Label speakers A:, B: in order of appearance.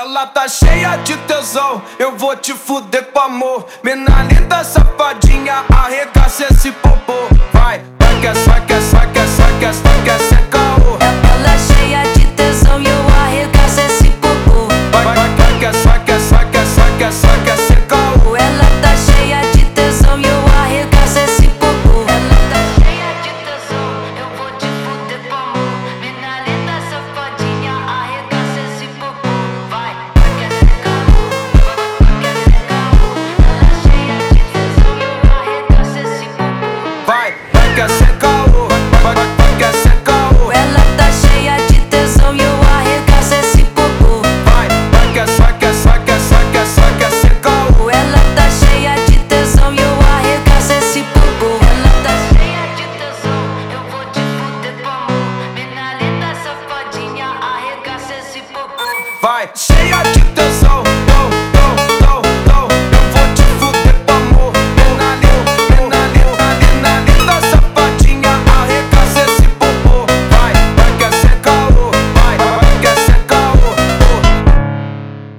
A: Ela tá cheia de tesão, eu vou te fuder com amor. Mina linda, safadinha, arregaça esse popô. Vai, vai que é, vai que é, vai que é, vai que é, vai que é sem caô.
B: Ela cheia de tesão e eu arregaço esse popô.
A: Vai, vai que é, vai que é, vai que é, vai que é, vai que é sem caô.
B: Ela tá cheia de tesão e eu arregaço esse popô. Ela tá cheia de tesão, eu vou te fuder com amor. Mina linda, safadinha, arregaça esse popô. Vai que é sem caô, vai que é sem caô. Ela cheia de tesão e eu arregaço esse popô.
A: Vai que é sem caô, vai que é sem caô.
B: Ela tá cheia de tesão e eu arregaço esse popô.
A: Vai que é, vai que é, vai que é, vai que é, vai que é sem caô.
B: Ela tá cheia de tesão e eu arregaço esse popô. Ela tá cheia de tesão, eu vou te fuder com amor. Mina linda, safadinha, arregaça esse popô.
A: Vai, cheia de tesão.